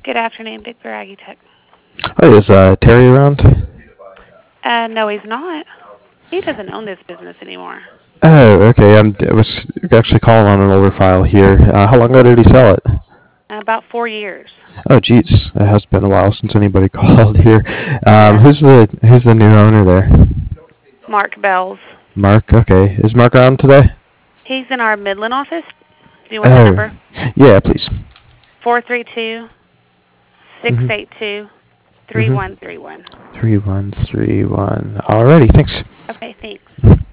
Good afternoon, Big Bear Aggie Tech. Hi, is Terry around? No, he's not. He doesn't own this business anymore. Oh, okay. I was actually calling on an older file here. How long ago did he sell it? About 4 years. Oh, geez, it has been a while since anybody called here. Yeah. Who's the new owner there? Mark Bells. Mark. Okay, is Mark around today? He's in our Midland office. Do you want the Oh, number? yeah, please. 432 six Mhm. eight two three Mhm. one three one. 3131. Alrighty, thanks. Okay, thanks.